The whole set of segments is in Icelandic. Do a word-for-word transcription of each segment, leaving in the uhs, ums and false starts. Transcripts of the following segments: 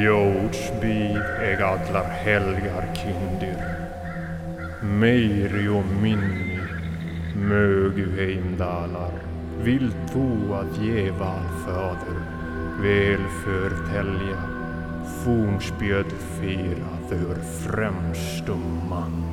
Ljótsbíð eg allar helgar kindir, meiri og minni, mögu heimdalar, vill þú að ég valföður, vel förtälja, fúnspjöld fira þur fremstum mann.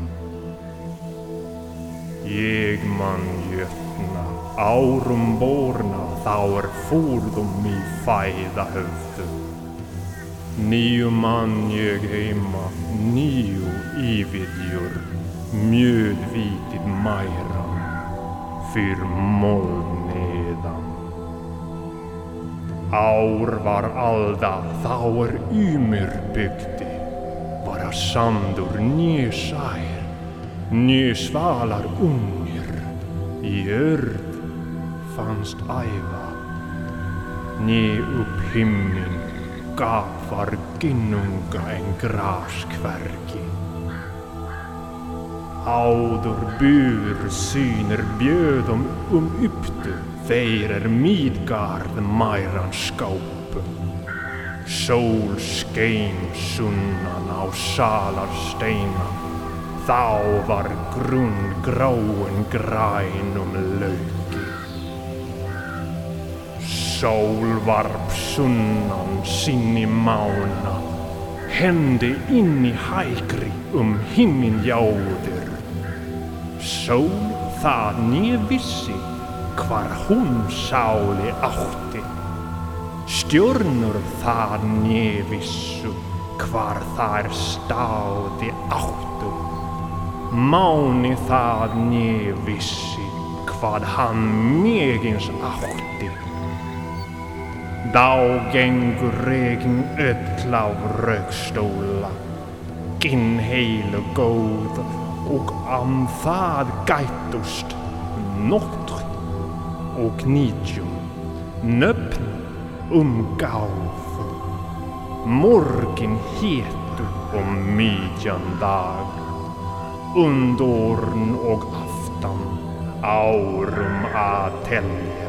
Ég man jötna, árum borna, þá er fúrðum í fæða höfðu. Níu mann ég heima, níu yfirjur, mjödvítið mæra, fyr mold neðan. Ár var alda, þá er ymir bygdi, vara sandur né sær, né svalar ungir, í örd fannst æva, né upp himnin gaf var ginnunga en graskverki. Áður bur syner bjöðum um upptu, þeir er Midgard mæran skápu. Sól skein sunnan á salarsteina, þá var grunn gráin grænum lauki. Sólvarp sunnan sinni mána, hendi inn í hægri um himinjáður. Sól það né vissi hvar hún sáli átti, stjörnur það né vissu hvar þær stáði áttu. Máni það né vissi hvað hann megins átti. Þá gengur regn öll á raukstóla, ginn heilu góð og am það gætust nótt og nítjum, nöfn um gáfu. Morgin hétu um midjan dag, undorn og aftan, árum að telja.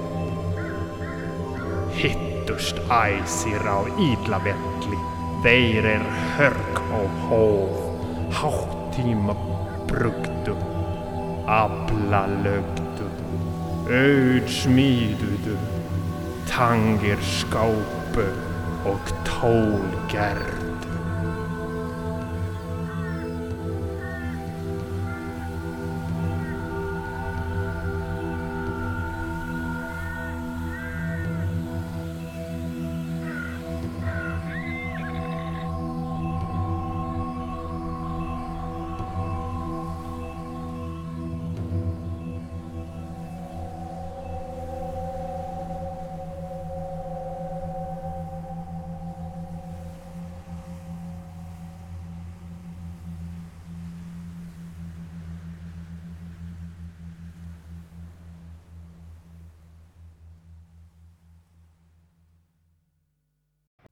Hittust æsir á Illavelli, þeir er hörg og hóf, háttíma brugdu, afla lögdu, auð smíðuðu, tangir skápu og tól gerðu.